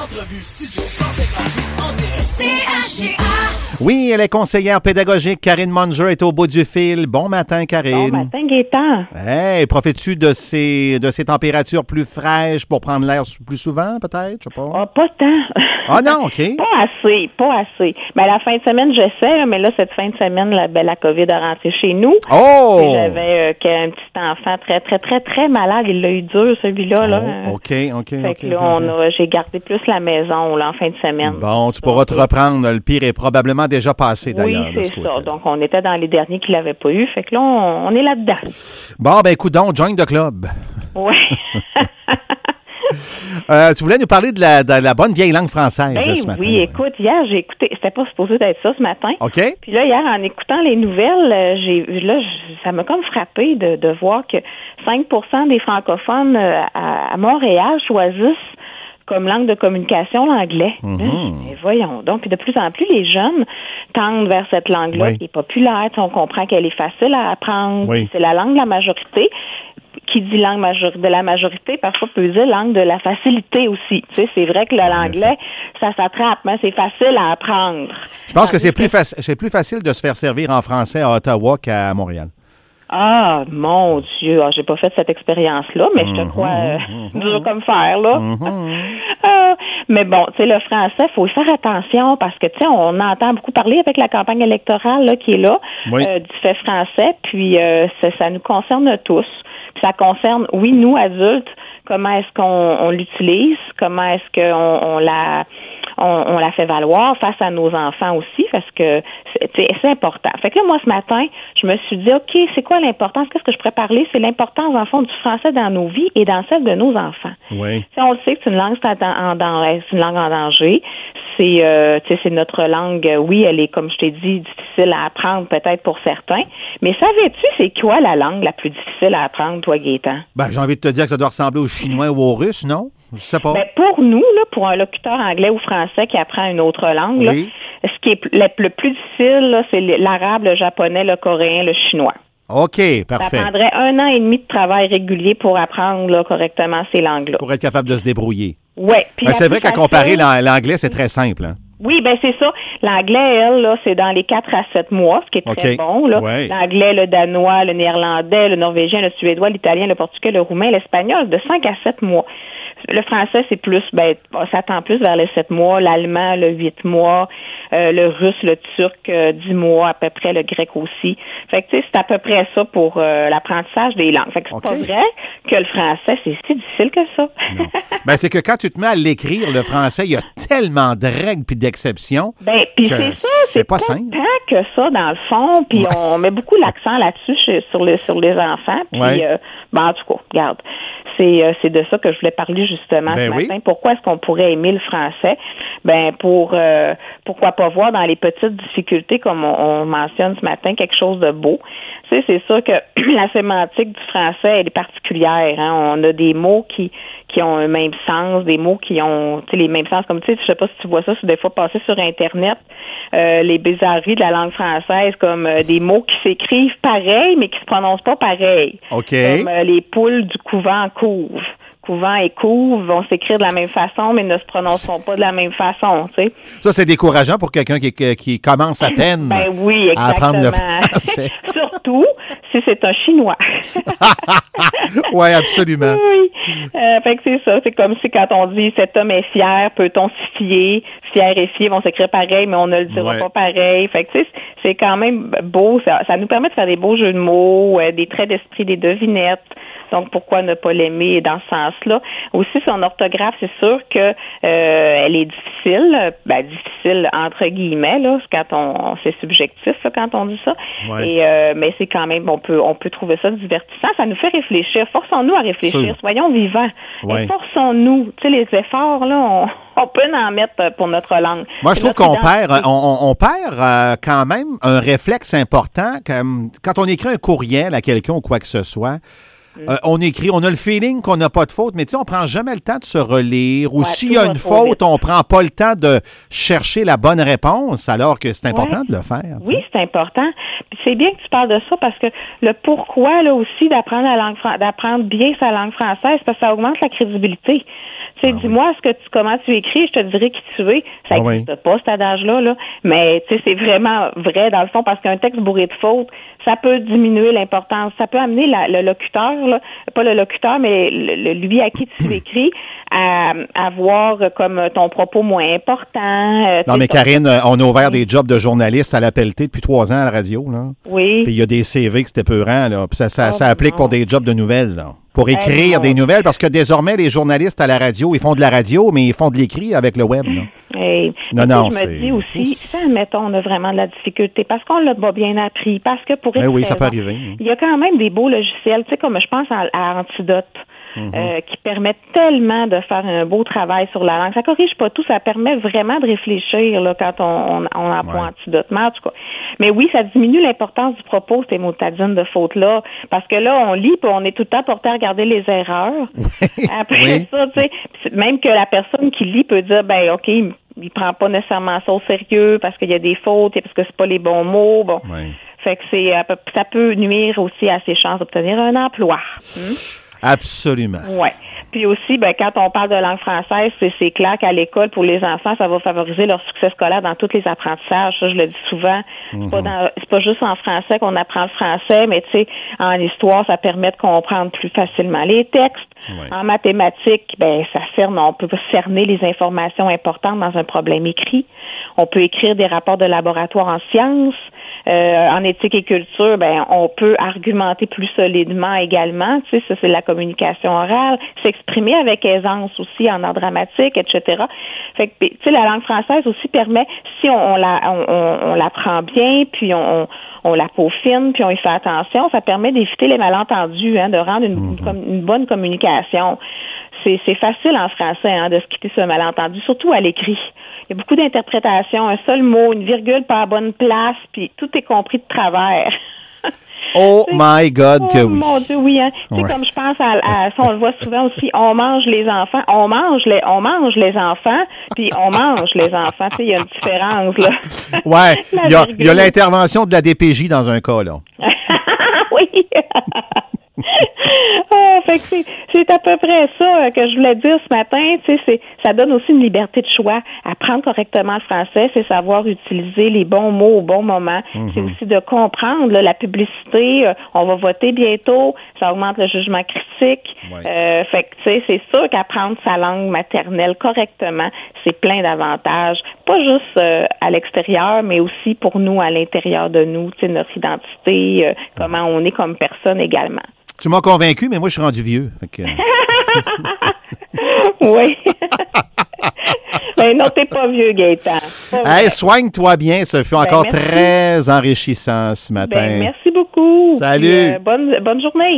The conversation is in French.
Entrevue studio 158 en direct. CHGA. Oui, elle est conseillère pédagogique. Karine Munger est au bout du fil. Bon matin, Karine. Bon matin, Gaétan. Hey, profites-tu de ces températures plus fraîches pour prendre l'air plus souvent, peut-être? Je sais pas. Pas tant. Ah non, OK. Pas assez. Ben, la fin de semaine, je sais, mais là, cette fin de semaine, la COVID a rentré chez nous. Oh! Puis j'avais un petit enfant très, très, très, très malade. Il l'a eu dur, celui-là. Là. Oh, OK. Fait que là, j'ai gardé plus la maison là, en fin de semaine. Bon, tu pourras te reprendre. Le pire est probablement déjà passé, d'ailleurs. Oui, c'est ça. Donc, on était dans les derniers qui l'avaient pas eu. Fait que là, on est là-dedans. Bon, ben écoute donc, join the club. Oui. Tu voulais nous parler de la bonne vieille langue française ce matin. Oui, écoute, hier, j'ai écouté, c'était pas supposé d'être ça ce matin. OK. Puis là, hier, en écoutant les nouvelles, ça m'a comme frappé de voir que 5% des francophones à Montréal choisissent comme langue de communication l'anglais. Mais voyons donc. Puis de plus en plus, les jeunes tendent vers cette langue-là qui est populaire. On comprend qu'elle est facile à apprendre. Oui. C'est la langue de la majorité. Qui dit langue de la majorité, parfois peut dire langue de la facilité aussi. Tu sais, c'est vrai que l'anglais, ça s'attrape, mais c'est facile à apprendre. Je pense que c'est plus facile de se faire servir en français à Ottawa qu'à Montréal. Ah, mon Dieu, j'ai pas fait cette expérience-là, mais je te crois dur comme fer, là. Mais bon, tu sais, le français, faut y faire attention parce que, tu sais, on entend beaucoup parler avec la campagne électorale là, qui est là, du fait français, puis ça nous concerne tous. Puis ça concerne, oui, nous, adultes, comment est-ce qu'on l'utilise, comment est-ce qu'on la fait valoir face à nos enfants aussi, parce que c'est important. Fait que là, moi, ce matin, je me suis dit, OK, c'est quoi l'importance? Qu'est-ce que je pourrais parler? C'est l'importance, en fond, du français dans nos vies et dans celle de nos enfants. Oui. T'sais, on le sait que c'est une langue c'est une langue en danger. C'est notre langue, oui, elle est, comme je t'ai dit, difficile à apprendre peut-être pour certains. Mais savais-tu c'est quoi la langue la plus difficile à apprendre, toi, Gaétan? Ben, j'ai envie de te dire que ça doit ressembler au chinois ou au russe, non? Je sais pas. Ben, pour nous, là, pour un locuteur anglais ou français qui apprend une autre langue, là, ce qui est le plus difficile, là, c'est l'arabe, le japonais, le coréen, le chinois. OK, parfait. Ça prendrait 1 an et demi de travail régulier pour apprendre là, correctement ces langues-là. Pour être capable de se débrouiller. Oui. C'est vrai qu'à comparer l'anglais, c'est très simple. Hein? Oui, ben c'est ça. L'anglais, elle, là, c'est dans les 4 à 7 mois, ce qui est très bon. Là. Ouais. L'anglais, le danois, le néerlandais, le norvégien, le suédois, l'italien, le portugais, le roumain, l'espagnol, de 5 à 7 mois. Le français, c'est plus, ça tend plus vers les 7 mois, l'allemand, le 8 mois, le russe, le turc, 10 mois à peu près, le grec aussi. Fait que, tu sais, c'est à peu près ça pour l'apprentissage des langues. Fait que c'est pas vrai que le français, c'est si difficile que ça. Non. Ben, c'est que quand tu te mets à l'écrire, le français, il y a tellement de règles puis d'exceptions. Ben, puis c'est ça, c'est pas simple. Tant que ça, dans le fond, puis on met beaucoup l'accent là-dessus sur les enfants. Puis, en tout cas, regarde. C'est de ça que je voulais parler justement ce matin. Pourquoi est-ce qu'on pourrait aimer le français? Ben pourquoi pas voir dans les petites difficultés, comme on mentionne ce matin, quelque chose de beau. Tu sais, c'est sûr que la sémantique du français, elle est particulière. Hein? On a des mots qui ont un même sens, des mots qui ont les mêmes sens. Comme tu sais, je sais pas si tu vois ça, c'est des fois passer sur Internet, les bizarreries de la langue française, comme des mots qui s'écrivent pareil, mais qui se prononcent pas pareil. OK. Comme les poules du couvent couve. Couvent et couve vont s'écrire de la même façon, mais ne se prononceront pas de la même façon, tu sais. Ça, c'est décourageant pour quelqu'un qui commence à peine à apprendre le français. Surtout si c'est un Chinois. Oui, absolument. Oui. Fait que c'est ça. C'est comme si quand on dit « cet homme est fier, peut-on s'y fier? » Fier et fier vont s'écrire pareil, mais on ne le dira pas pareil. Fait que tu sais, c'est quand même beau. Ça nous permet de faire des beaux jeux de mots, des traits d'esprit, des devinettes. Donc, pourquoi ne pas l'aimer dans ce sens-là? Aussi, son orthographe, c'est sûr que elle est difficile. Difficile entre guillemets, là, quand c'est subjectif, là, quand on dit ça. Ouais. Mais c'est quand même, on peut trouver ça divertissant. Ça nous fait réfléchir. Forçons-nous à réfléchir. Soyons vivants. Ouais. Et forçons-nous. Tu sais, les efforts, là, on peut en mettre pour notre langue. Moi, je trouve qu'on perd quand même un réflexe important. Quand on écrit un courriel à quelqu'un ou quoi que ce soit, on écrit, on a le feeling qu'on n'a pas de faute, mais tu sais, on prend jamais le temps de se relire. Ou s'il y a une faute, on prend pas le temps de chercher la bonne réponse, alors que c'est important de le faire. Oui, c'est important. Puis c'est bien que tu parles de ça parce que le pourquoi là aussi d'apprendre bien sa langue française, parce que ça augmente la crédibilité. Tu sais, dis-moi comment tu écris, je te dirai qui tu es. Ça n'existe pas, cet adage-là, là. Mais, tu sais, c'est vraiment vrai, dans le fond, parce qu'un texte bourré de fautes, ça peut diminuer l'importance. Ça peut amener le locuteur, là, pas le locuteur, mais lui à qui tu écris, à voir comme ton propos moins important. Non, mais Karine, on a ouvert des jobs de journaliste à la Pelletée depuis 3 ans à la radio, là. Oui. Puis il y a des CV que c'était peurant, là. Puis ça applique pour des jobs de nouvelles, là. Pour écrire des nouvelles, parce que désormais, les journalistes à la radio, ils font de la radio, mais ils font de l'écrit avec le web, là. Je me dis aussi, ça, admettons, on a vraiment de la difficulté, parce qu'on l'a pas bien appris, parce que pour écrire, ça peut arriver. Il y a quand même des beaux logiciels, tu sais, comme je pense à Antidote. Qui permet tellement de faire un beau travail sur la langue. Ça corrige pas tout, ça permet vraiment de réfléchir là, quand on emploie Antidote. Mais en tout cas. Mais oui, ça diminue l'importance du propos, ces motadines de fautes-là, parce que là, on lit puis on est tout le temps porté à regarder les erreurs. Après ça, tu sais, même que la personne qui lit peut dire, ben OK, il prend pas nécessairement ça au sérieux parce qu'il y a des fautes et parce que c'est pas les bons mots. Bon. Fait que ça peut nuire aussi à ses chances d'obtenir un emploi. Absolument. Ouais. Puis aussi, quand on parle de langue française, c'est clair qu'à l'école, pour les enfants, ça va favoriser leur succès scolaire dans tous les apprentissages. Ça, je le dis souvent. C'est pas juste en français qu'on apprend le français, mais tu sais, en histoire, ça permet de comprendre plus facilement les textes. En mathématiques, on peut cerner les informations importantes dans un problème écrit. On peut écrire des rapports de laboratoire en sciences. En éthique et culture, on peut argumenter plus solidement également. Tu sais, ça, c'est la communication orale. S'exprimer avec aisance aussi en art dramatique, etc. Fait que, tu sais, la langue française aussi permet, si on l'apprend bien, puis on la peaufine, puis on y fait attention, ça permet d'éviter les malentendus, de rendre une bonne communication. C'est facile en français de se quitter ce malentendu, surtout à l'écrit. Il y a beaucoup d'interprétations, un seul mot, une virgule pas à bonne place, puis tout est compris de travers. Oh my God, que oui. Mon Dieu, oui. Tu sais, comme je pense à ça, on le voit souvent aussi, on mange les enfants, on mange les enfants, puis on mange les enfants. Tu sais, il y a une différence, là. Ouais, il y a l'intervention de la DPJ dans un cas, là. Oui. Fait que c'est à peu près ça que je voulais dire ce matin. Tu sais, ça donne aussi une liberté de choix. Apprendre correctement le français, c'est savoir utiliser les bons mots au bon moment. C'est aussi de comprendre la publicité. On va voter bientôt. Ça augmente le jugement critique. Fait que tu sais, c'est sûr qu'apprendre sa langue maternelle correctement, c'est plein d'avantages. Pas juste à l'extérieur, mais aussi pour nous à l'intérieur de nous. Tu sais, notre identité, comment on est comme personne également. Tu m'as convaincu, mais moi, je suis rendu vieux. Fait que... Oui. Mais non, t'es pas vieux, Gaëtan. Soigne-toi bien. Ça fut encore très enrichissant ce matin. Merci beaucoup. Salut. Puis, bonne journée.